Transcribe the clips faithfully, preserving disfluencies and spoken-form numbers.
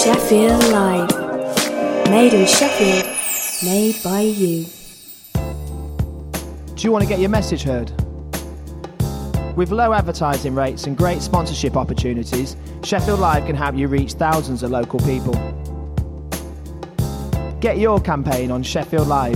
Sheffield Live. Made in Sheffield, made by you. Do you want to get your message heard? With low advertising rates and great sponsorship opportunities, Sheffield Live can help you reach thousands of local people. Get your campaign on Sheffield Live.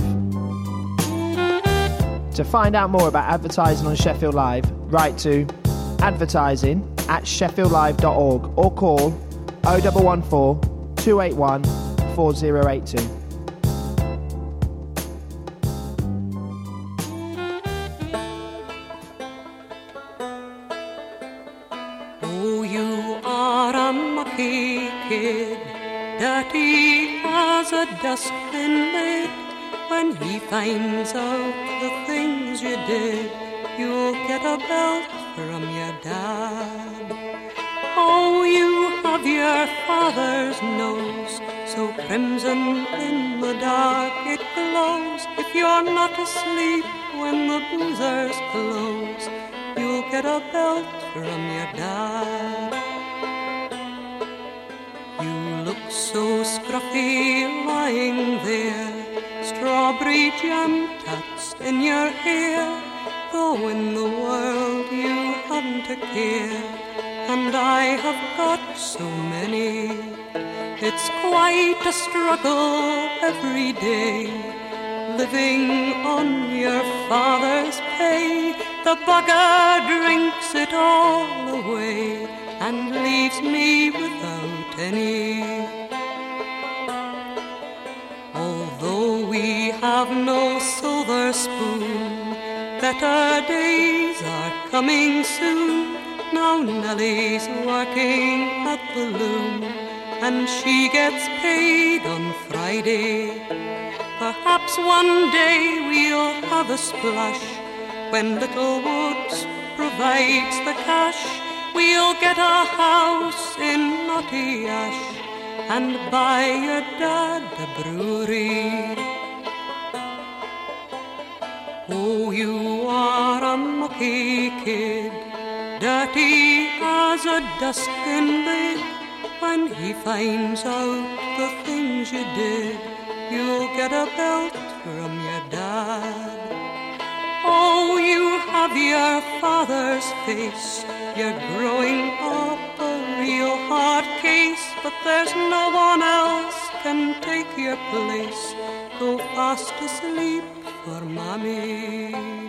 To find out more about advertising on Sheffield Live, write to advertising at sheffield live dot org or call oh one one four, two eight one, four oh eight two. Oh, you are a mucky kid, dirty as a dustbin lid. When he finds out the things you did, you'll get a belt from your dad. Oh, you have your father's nose, so crimson in the dark it glows. If you're not asleep when the boozers close, you'll get a belt from your dad. You look so scruffy lying there, strawberry jam tats in your hair, though in the world you haven't a care, and I have got so many. It's quite a struggle every day, living on your father's pay. The bugger drinks it all away and leaves me without any. Although we have no silver spoon, better days are coming soon. Now Nellie's working at the loom, and she gets paid on Friday. Perhaps one day we'll have a splash, when Little Woods provides the cash. We'll get a house in Knotty Ash and buy your dad a brewery. Oh, you are a mucky kid, dirty as a dustbin lid. When he finds out the things you did, you'll get a belt from your dad. Oh, you have your father's face, you're growing up a real hard case, but there's no one else can take your place. Go fast asleep for mommy.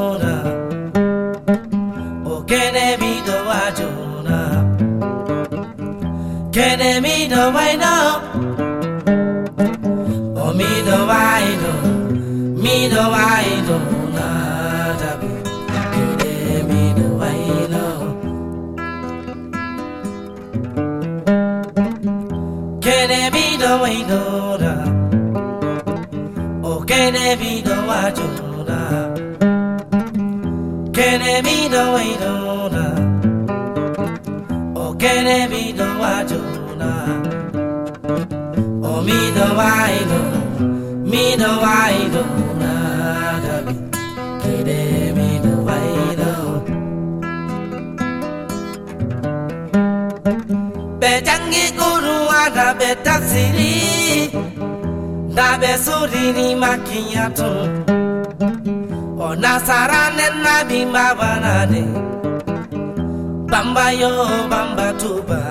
dora O kene mi do wajona Kene mi do waino O mi do waino Mi do waino na dabu Kene mi do waino Kene mi do waino da O kene mi do wajona Kene mi do waino da O kene mi do wajona O mi do waino Mi do waino na dabi Kene mi do waino Bejangi guru ada betasiri Da besuri ni makiyatu O nasarane nabi mabanane Bamba yo bamba tuba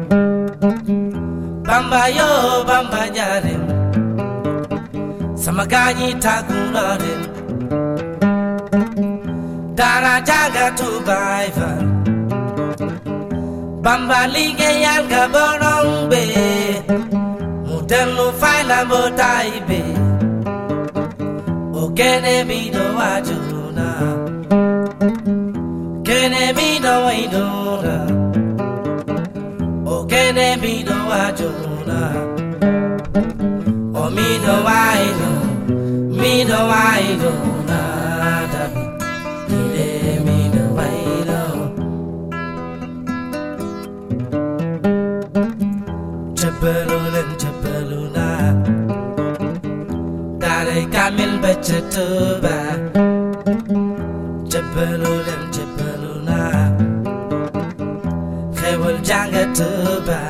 Bamba yo bamba nyare Samagani tagunare Dara jaga tuba ifa Bamba lige yanga borongbe Mudenu faila motaibe O kene mi do wajuna Kene mi do waidona O kene mi do wajuna O mi do waido Mi do waidona Dabi Kene mi do waido Chapalulin chapaluna Dare kamil bachatuba Chapalulin chapaluna Khewal janga tuba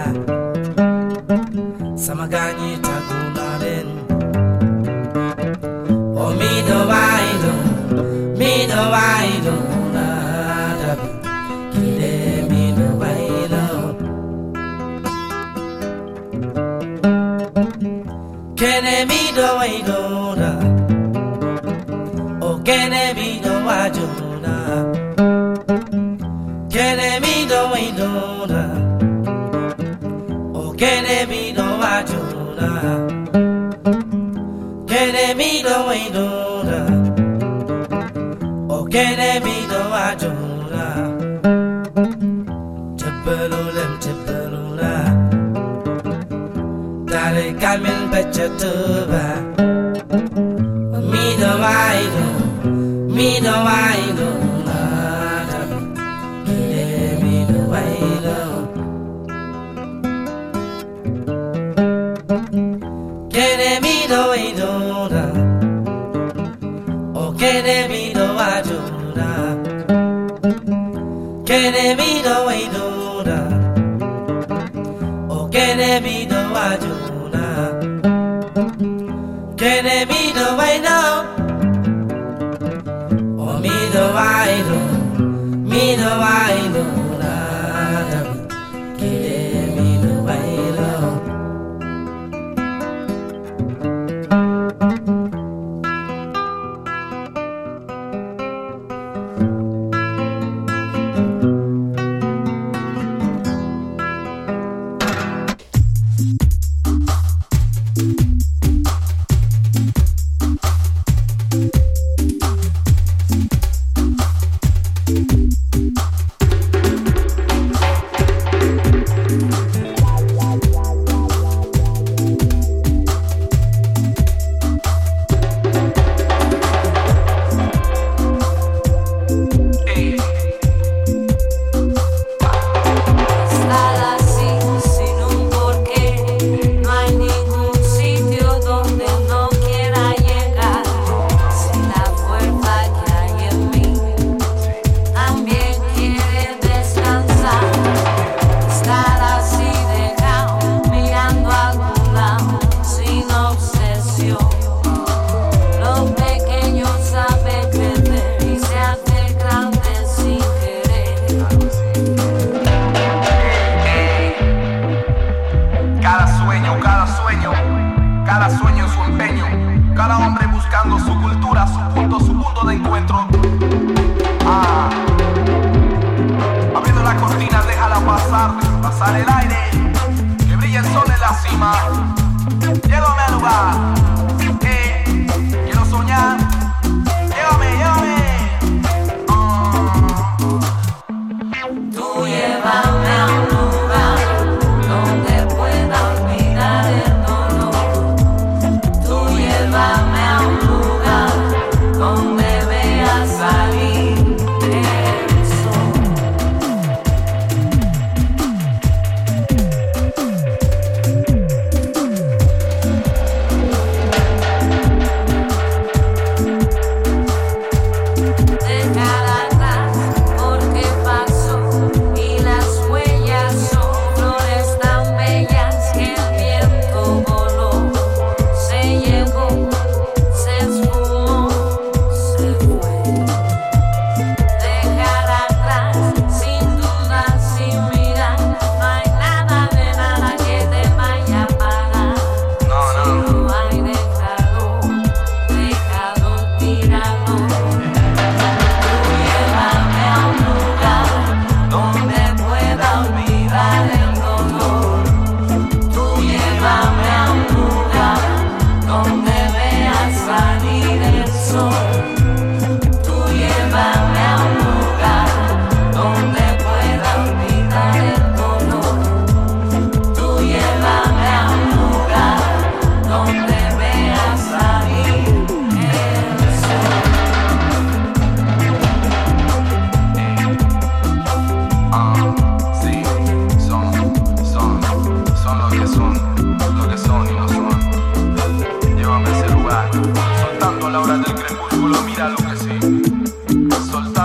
Samagani tagunarin O mi do waido Mi do waido na dabi Kile mi do waido Kene mi do waidona O kene mi do wajona Kene mi do waidona O kene mi do wajona Kene mi do waidona O kene mi do wajona Chapalulem chapalula Dare kamil bachatuba Mi do waido Mi do waido na dabi Kile mi do waido Kene mi do waido na O kene mi do waido na Kene mi do waido na O kene mi do waido Kene mi do waino O mi do waino Mi do waino na dabi Kene mi do waino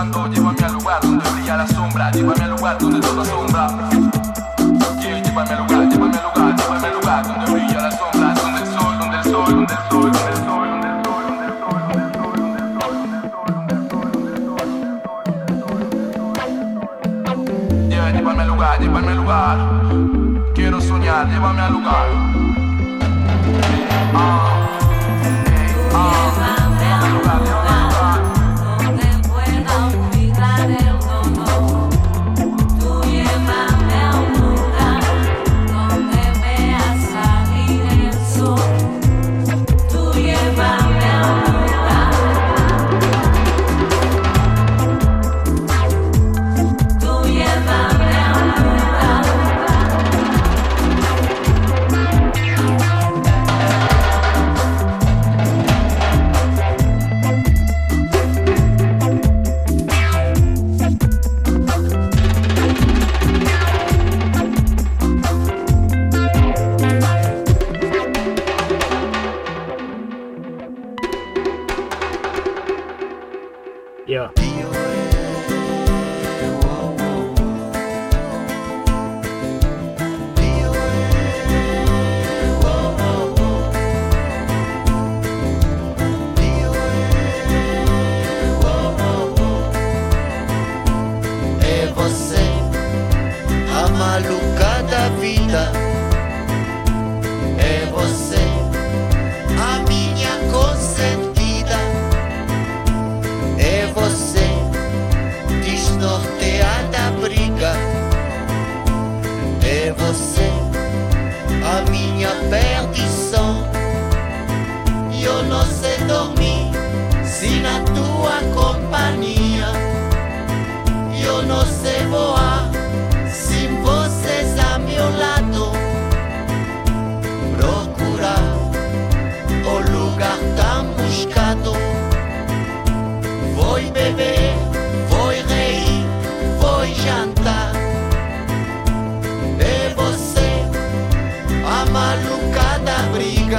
buscando, llévame al lugar donde brilla la sombra, llévame al lugar donde todo asombra. Yeah, llévame al lugar, llévame al lugar, llévame al lugar donde brilla la sombra, donde el sol, donde el sol, donde el sol, donde el sol, donde el sol, donde el sol, donde el sol, donde el sol, donde el sol, donde el sol, donde el sol. Yeah, llévame al lugar, llévame al lugar. Quiero soñar, llévame al lugar. Ah. Yeah. É você, a maluca da vida. É você, a minha consentida. É você, desnorteada briga. É você, a minha perdição. E eu não sei dormir se na tua companhia. E eu não sei voar se vocês a meu lado. Procurar o lugar tão buscado. Foi beber, foi rir, foi jantar. É você, a maluca da briga.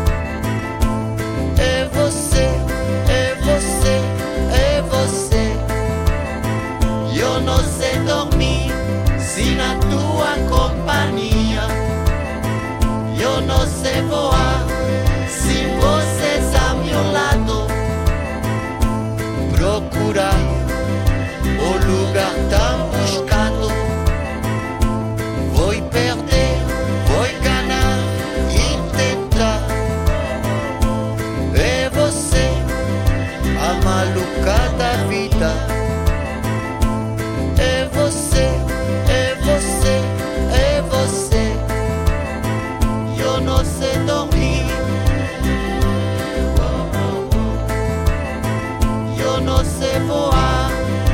É você, é você, é você. E eu não sei dormir se na tua companhia. E eu não sei voar se vocês a meu lado. Procurar o lugar tão buscado. Vou perder, vou ganhar e tentar. É você, a maluca da vida. É você, é você, é você. E eu não sei dormir. Eu não sei voar.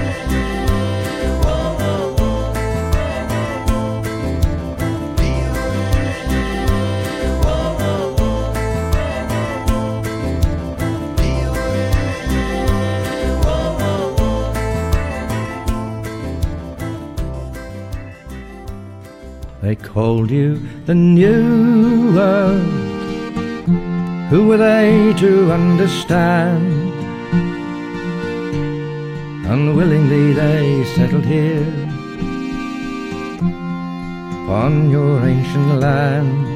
They called you the new world. Who were they to understand? Unwillingly they settled here upon your ancient land.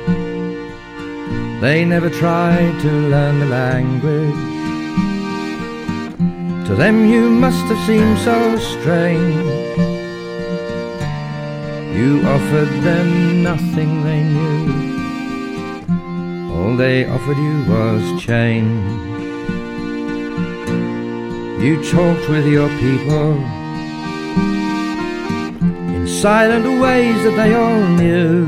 They never tried to learn the language. To them you must have seemed so strange. You offered them nothing they knew. All they offered you was change. You talked with your people in silent ways that they all knew,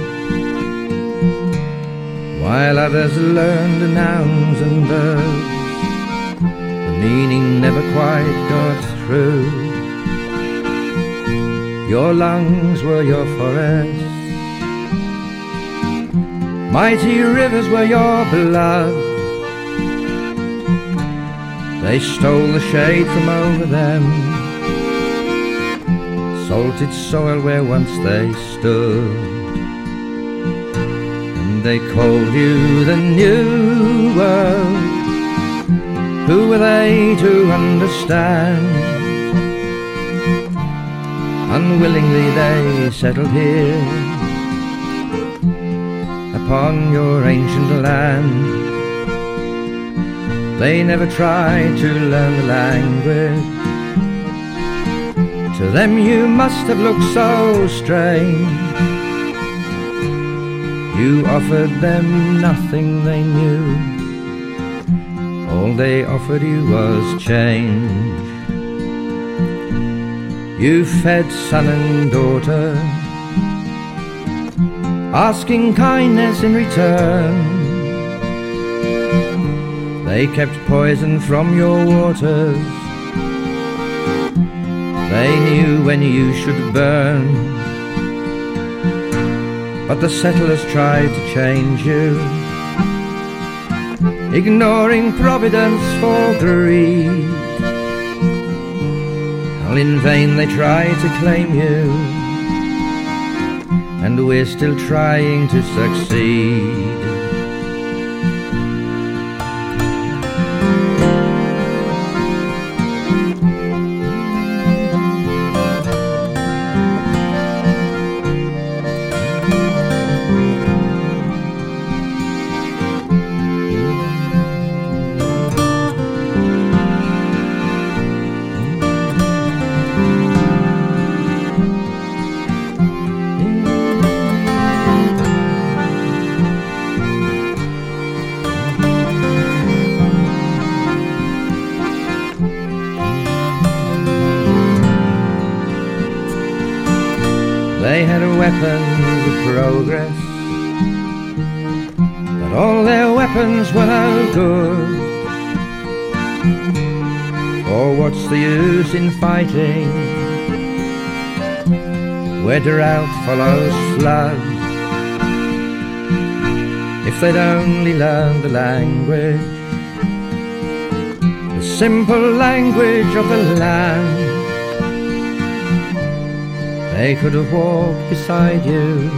while others learned nouns and verbs. The meaning never quite got through. Your lungs were your forests, mighty rivers were your blood. They stole the shade from over them, salted soil where once they stood. And they called you the new world. Who were they to understand? Unwillingly they settled here upon your ancient land. They never tried to learn the language. To them you must have looked so strange. You offered them nothing they knew. All they offered you was change. You fed son and daughter, asking kindness in return. They kept poison from your waters. They knew when you should burn. But the settlers tried to change you, ignoring providence for greed. All in vain they tried to claim you, and we're still trying to succeed. They had weapons of progress, but all their weapons were no good. For what's the use in fighting where drought follows flood? If they'd only learned the language, the simple language of the land, they could have walked beside you.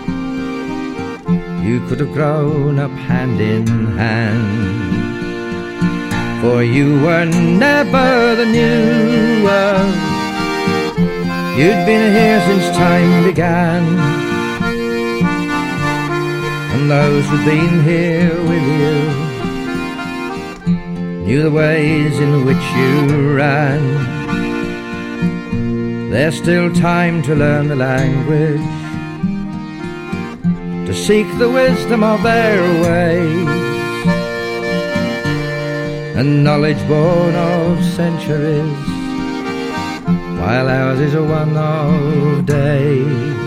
You could have grown up hand in hand. For you were never the new world. You'd been here since time began. And those who'd been here with you knew the ways in which you ran. There's still time to learn the language, to seek the wisdom of their ways, and knowledge born of centuries, while ours is a one of days.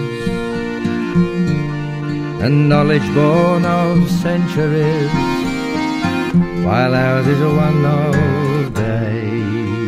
And knowledge born of centuries, while ours is a one of days.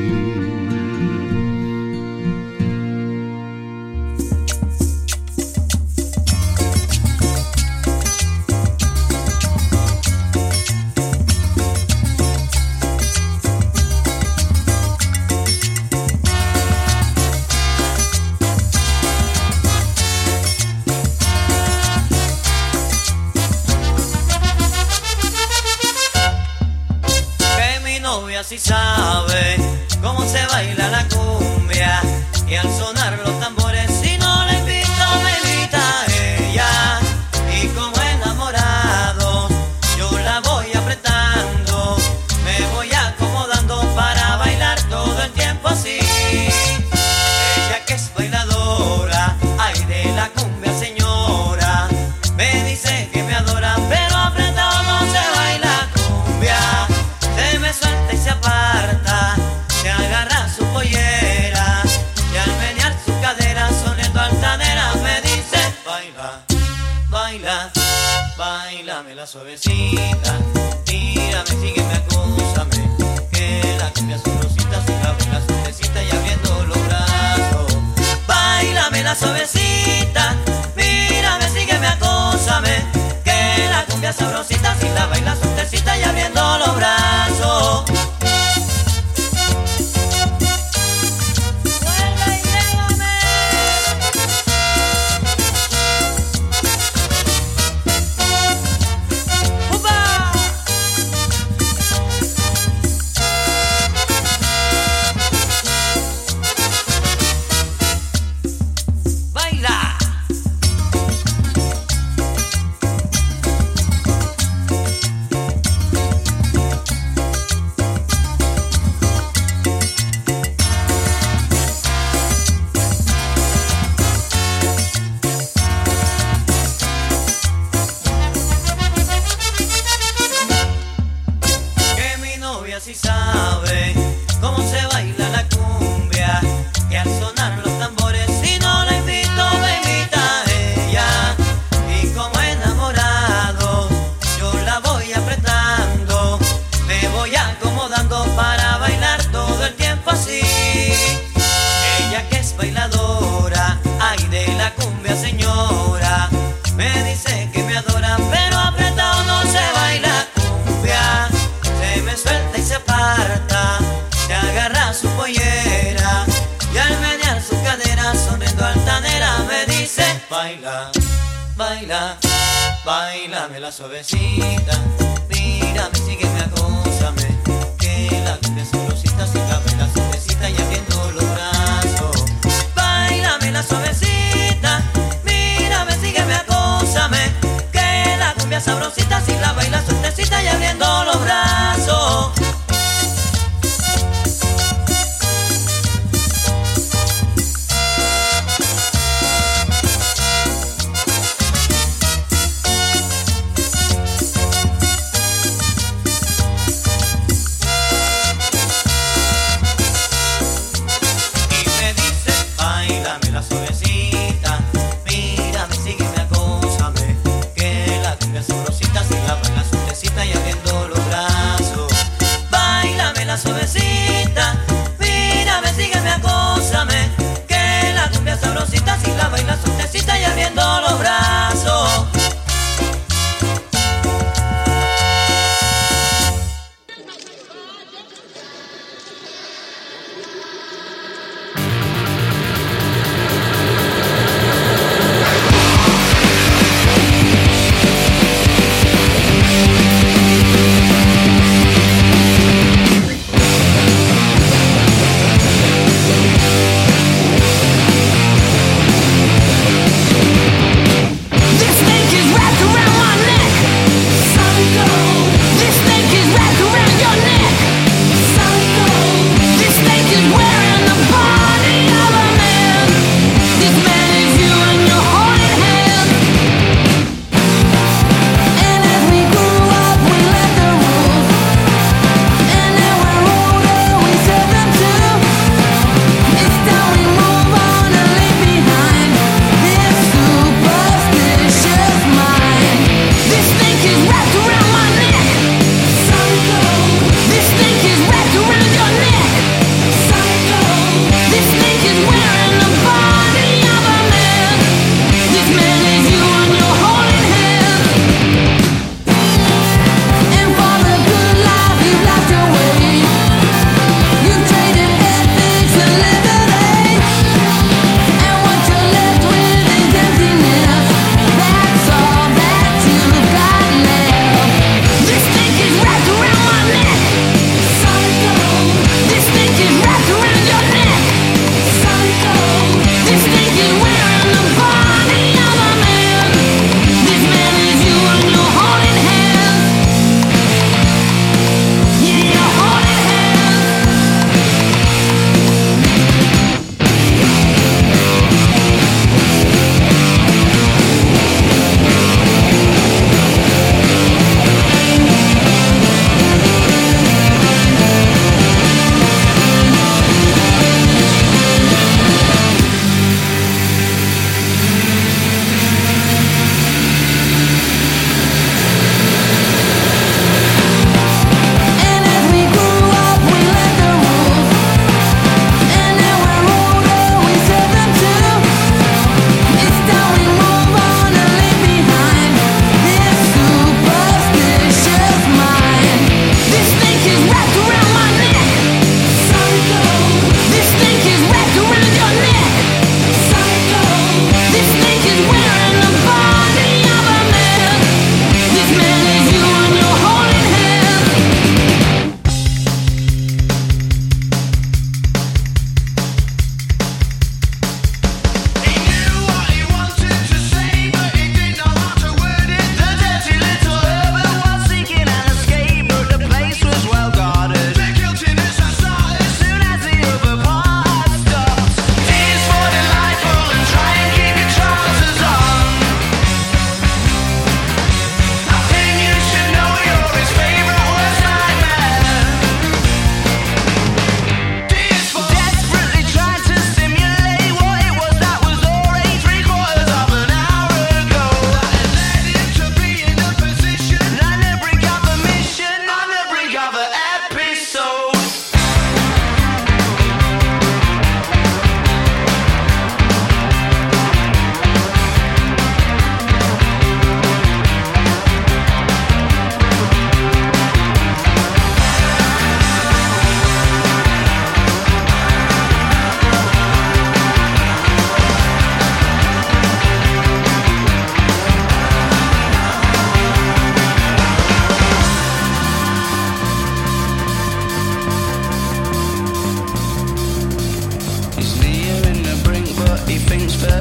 Si sabe cómo se baila la cumbia, y al sonar los tambores, si no la invito me invita ella. Y como enamorados yo la voy apretando, me voy acomodando para bailar todo el tiempo así. Ella que es bailadora, ay de la cumbia señora, me dice que me adora, pero apretado no se baila cumbia. Se me suelta y se aparta, se agarra su pollera, y al menear su cadera sonando altanera me dice: baila, baila, bailame la suavecita, mírame, sígueme, acúsame, que la cumbia sabrosita se baila suavecita y abriendo los brazos. Bailame la suavecita, mírame, sígueme, acúsame, que la cumbia sabrosita si la baila suavecita y abriendo los brazos. baila, bailame la suavecita. Mírame, sígueme, acósame, que la cumbia sabrosita se cabe la suavecita y abriendo los brazos. Bailame la suavecita, mírame, sígueme, acósame, que la cumbia sabrosita si la baila suavecita y abriendo los brazos.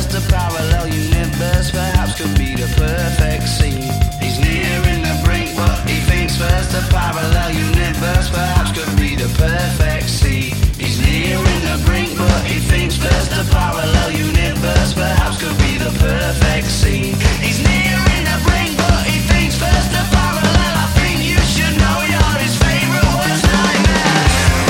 first, a parallel universe perhaps could be the perfect scene. He's nearing the brink, but he thinks first, a parallel universe perhaps could be the perfect scene. He's nearing the brink, but he thinks first, a parallel universe perhaps could be the perfect scene. He's nearing the brink, but he thinks first, a parallel. I think you should know you're his favorite worst nightmare.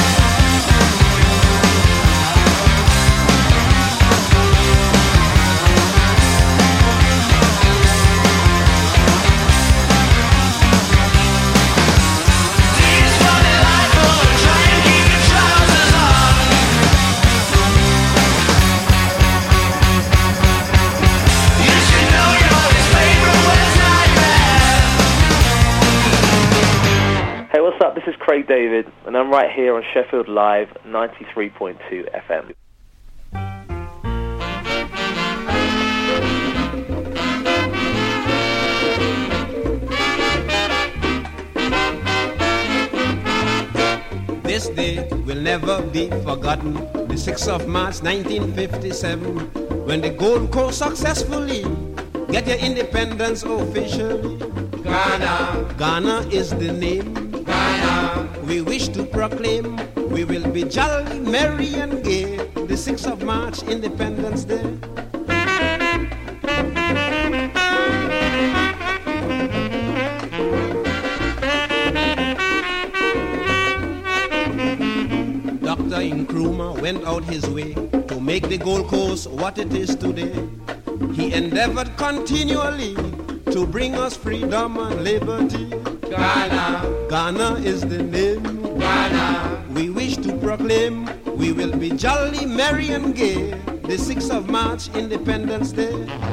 Hey, what's up? This is Craig David, and I'm right here on Sheffield Live ninety-three point two F M. This day will never be forgotten, the sixth of March nineteen fifty-seven, when the Gold Coast successfully get their independence officially. Ghana, Ghana is the name. Ghana, we wish to proclaim we will be jolly, merry and gay, the sixth of March, Independence Day. Doctor Nkrumah went out his way to make the Gold Coast what it is today. He endeavored continually to bring us freedom and liberty. Ghana, Ghana is the name. Ghana, we wish to proclaim we will be jolly, merry and gay, the sixth of March, Independence Day.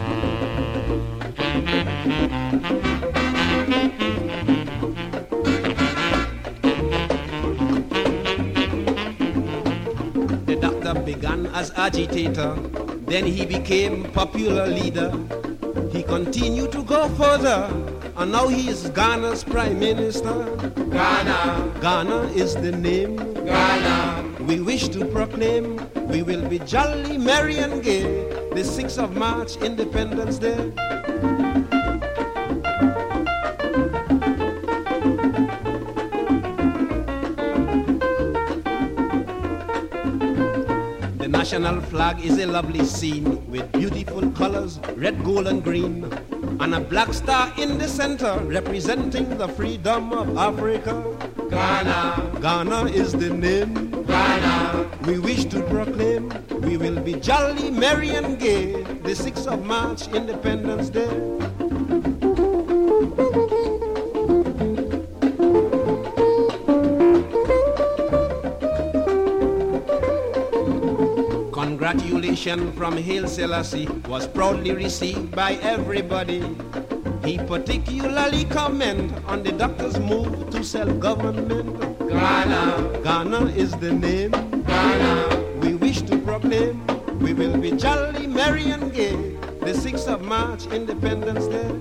The doctor began as agitator, then he became popular leader. He continued to go further, and now he is Ghana's Prime Minister. Ghana, Ghana is the name. Ghana, we wish to proclaim we will be jolly, merry and gay, the sixth of March, Independence Day. The national flag is a lovely scene with beautiful colors, red, gold and green, and a black star in the center representing the freedom of Africa. Ghana, Ghana is the name. Ghana, we wish to proclaim we will be jolly, merry and gay, the sixth of March, Independence Day. Congratulations from Haile Selassie was proudly received by everybody. He particularly comment on the doctor's move to self-government. Ghana, Ghana is the name. Ghana, we wish to proclaim we will be jolly, merry and gay, the sixth of March, Independence Day.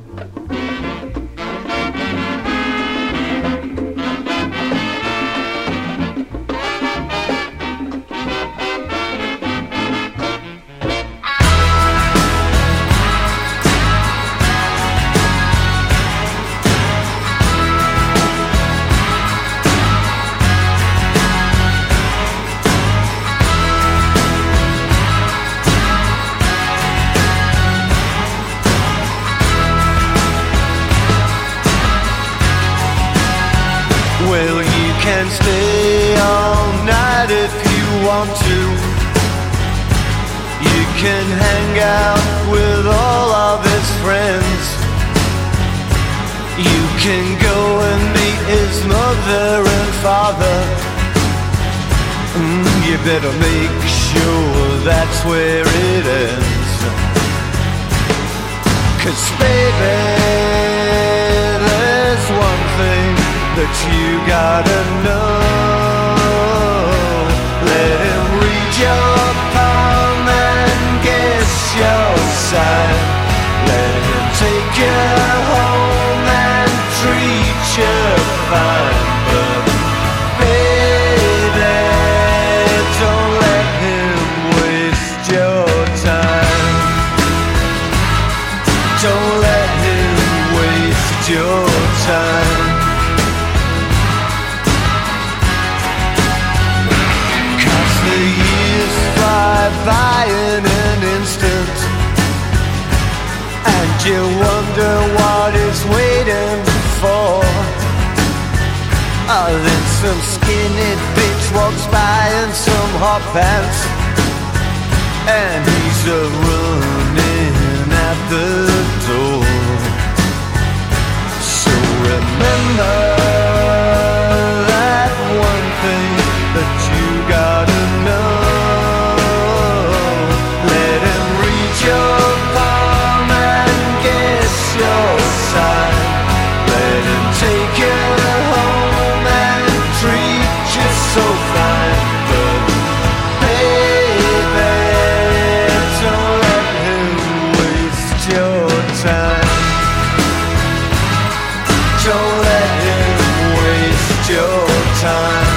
Well, you can stay all night if you want to. You can hang out with all of his friends. You can go and meet his mother and father. Mm, you better make sure that's where it ends. 'Cause baby, there's one thing that you gotta know. Let him read your palm and guess your sign. Let him take you home and treat you fine. But baby, don't let him waste your time. walks by in some hot pants, and he's a running at the door. So remember that one thing that you gotta know. Let him read your palm and guess your sign. Let him take you home and treat you so fine. But baby, don't let him waste your time. Don't let him waste your time.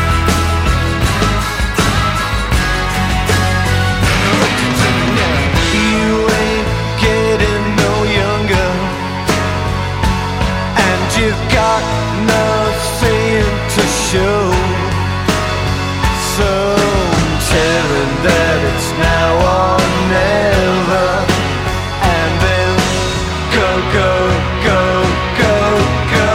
You ain't getting no younger, and you've got nothing to show. So tell him that it's now or never, and then go, go, go, go, go.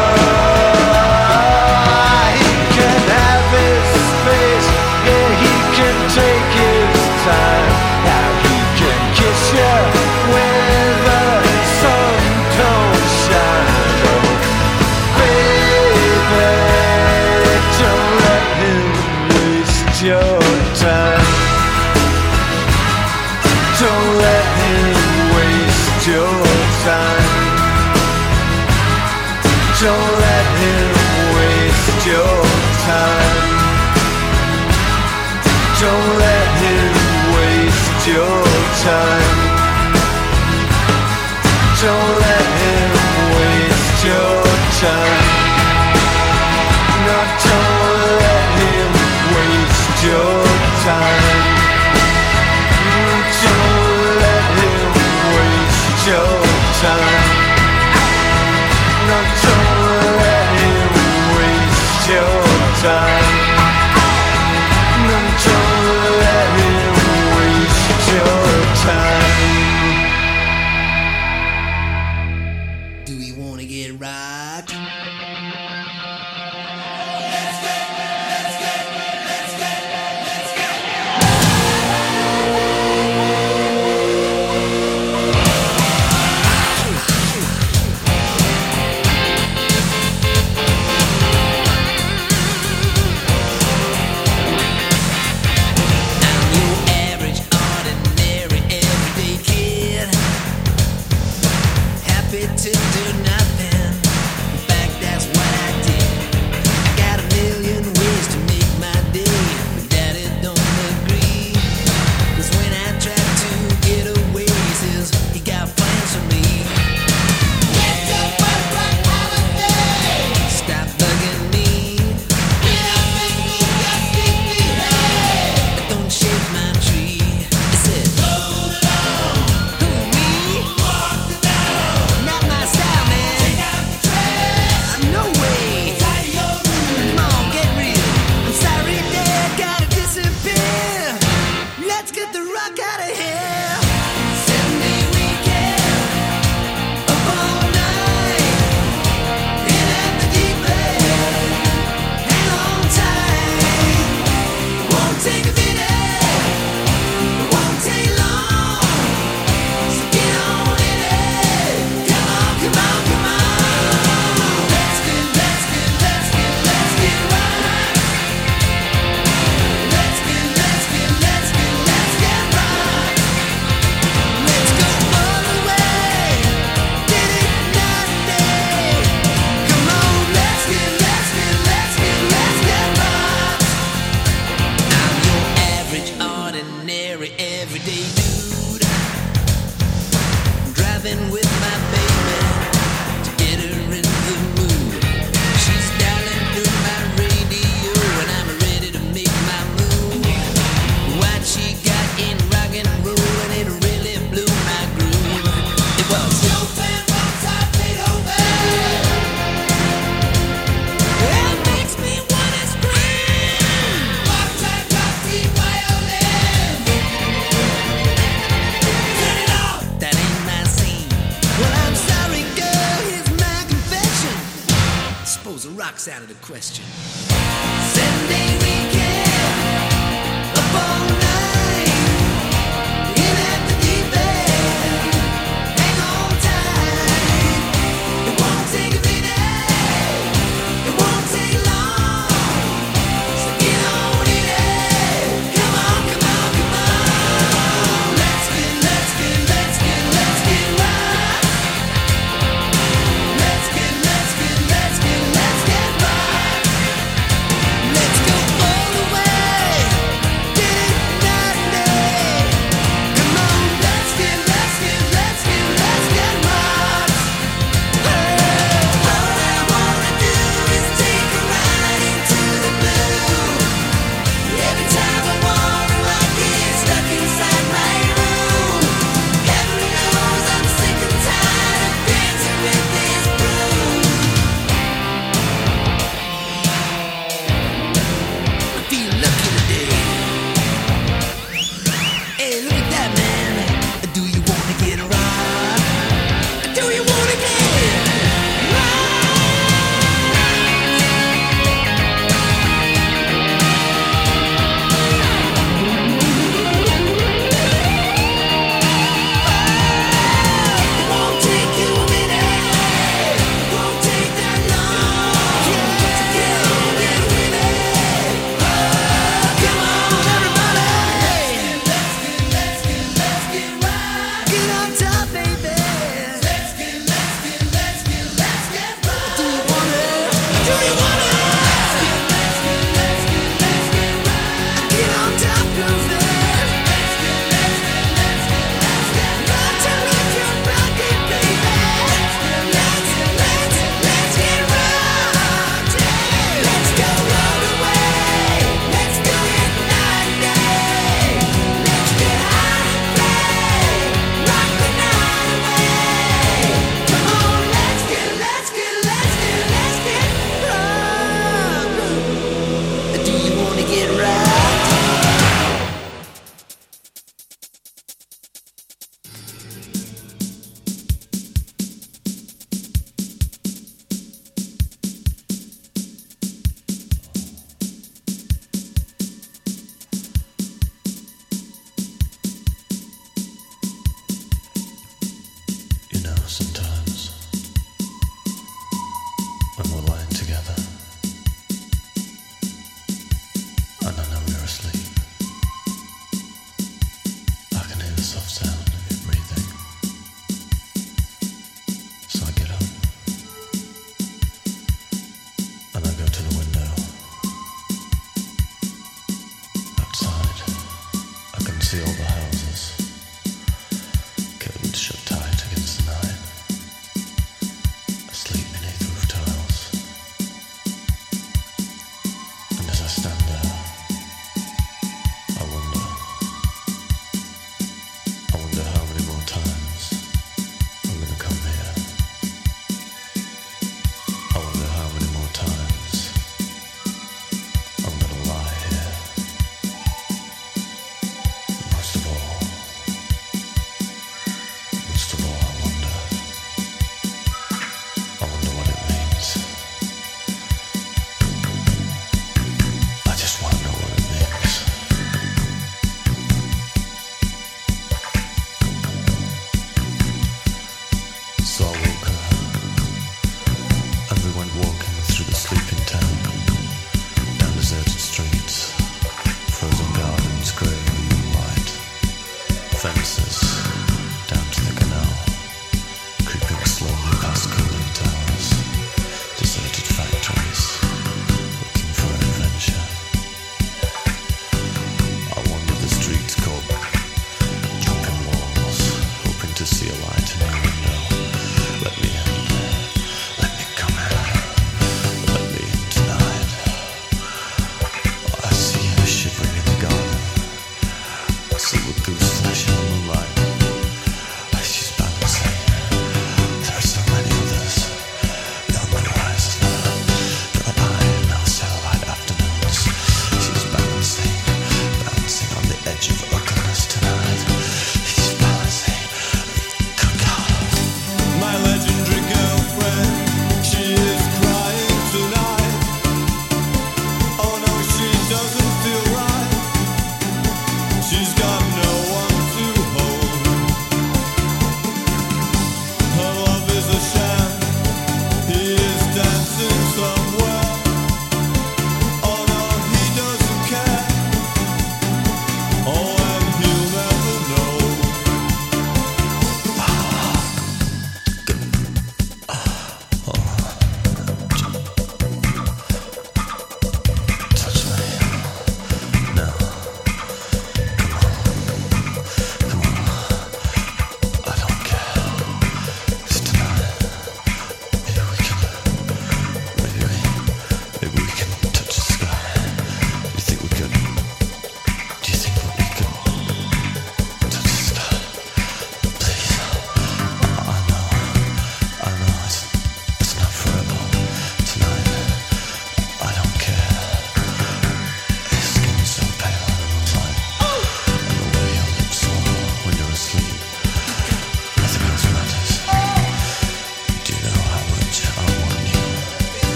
He can have his space, yeah, he can take his time. Now he can kiss you when the sun don't shine. Oh, baby, don't let him waste your time. Don't let him waste your time. Don't let him waste your time. Don't let him waste your time. Don't let him waste your time. No, don't let him waste your time. Don't let him waste your time. No, don't let him waste your time. No, don't let him waste your time. Do we wanna get right? Happy to do nothing. In fact, that's what I did. I got a million ways to make my day. Daddy don't agree. 'Cause when I try to get away, he says he got plans for me. It's a perfect holiday. Stop bugging me. Get up and move your sleepy head. Don't shake my tree. It said, hold it on. Who, me? Walk the down. Not my style, man. Take out the trash. No way. Tie your room. Come on, get real. I'm sorry, Dad, gotta disappear. Let's get the rock out of here. Seven-day weekend. Up all night. In at the deep end. Hang on tight. Won't take a minute. Won't take long. So get on in it. Come on, come on, come on. Let's get, let's get, let's get, let's get right. Let's get, let's get, let's get, let's get right. Let's go all the way. Did it not day. Come on, let's get, let's get, let's get, let's get right. I'm your average, ordinary, everyday dude. Driving with my baby to get her in the mood. She's dialing through my radio and I'm ready to make my move. What she got in rock and roll and it really blew my groove. It was Chopin, Mozart, Beethoven. It makes me wanna scream. Mozart, Gotti, violin. Turn it off. That ain't my scene. Well, I'm sorry, girl. Here's my confession. Suppose the rock's out of the question. Seven-day weekend. Hey, look at that, man. Do you wanna get right? Do you wanna get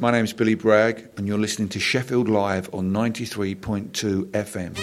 my name's Billy Bragg, and you're listening to Sheffield Live on ninety-three point two F M.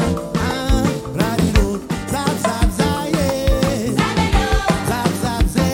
Zap, zap, zap,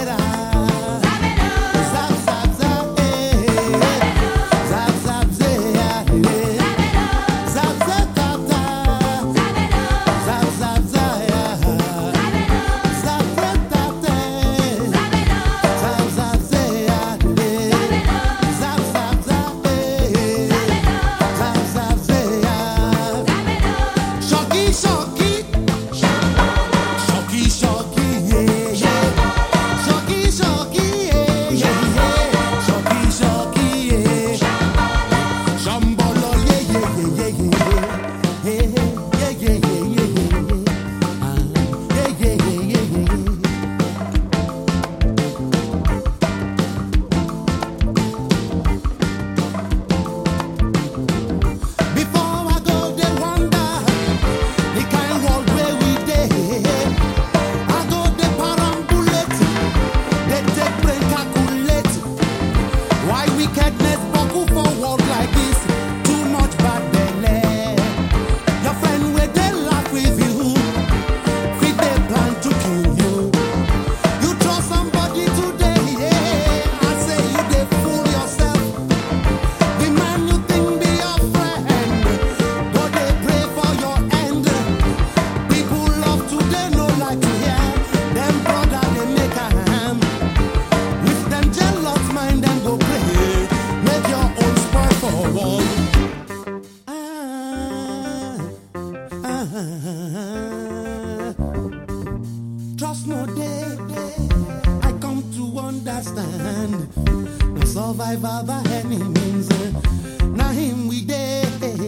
survival by any means. Now him we day.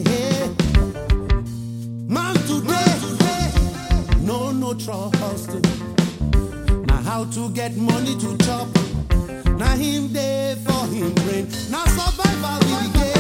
Man today, no no trust. Now how to get money to chop. Now him day for him brain. Now survival we day.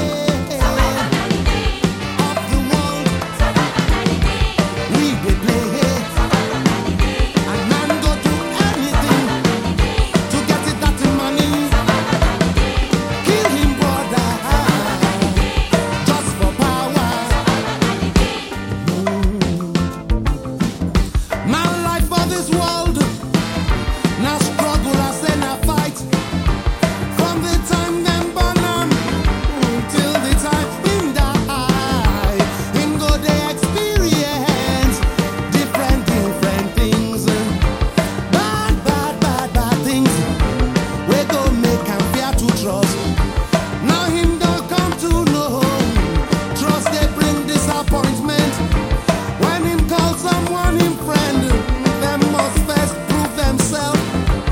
Now